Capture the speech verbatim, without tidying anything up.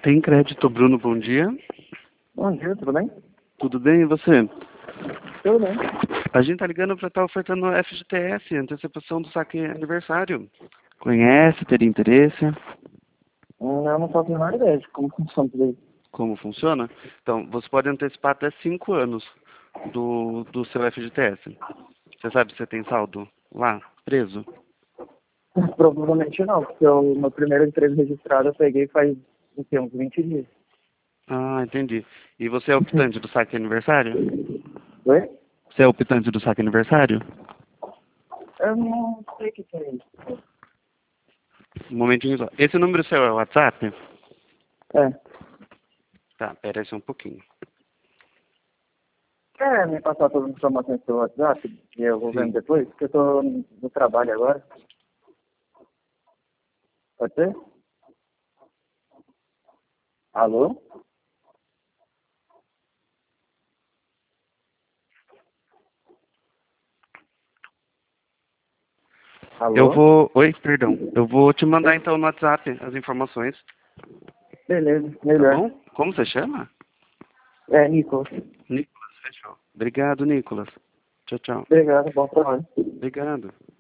Tem crédito, Bruno, bom dia. Bom dia, tudo bem? Tudo bem, e você? Tudo bem. A gente tá ligando para estar ofertando F G T S, antecipação do saque aniversário. Conhece, teria interesse? Hum, Eu não faço a menor ideia de como funciona tudo isso. Como funciona? Então, você pode antecipar até cinco anos do, do seu F G T S. Você sabe se você tem saldo lá, preso? Provavelmente não, porque o meu primeiro emprego registrado eu peguei faz o quê, uns vinte dias. Ah, entendi. E você é optante do saque aniversário? Oi? Você é optante do saque aniversário? Eu não sei o que que é isso. Um momentinho só. Esse número seu é o WhatsApp? É. Tá, pera aí só um pouquinho. Quer me passar todas as informações pelo WhatsApp? E eu vou vendo Sim. depois, porque eu tô no trabalho agora. Pode ser? Alô? Eu Alô? vou... Oi, perdão. Eu vou te mandar então no WhatsApp as informações, Beleza, tá melhor. bom? Como você chama? É, Nicolas. Nicolas, fechou. Obrigado, Nicolas. Tchau, tchau. Obrigado, bom trabalho. Obrigado.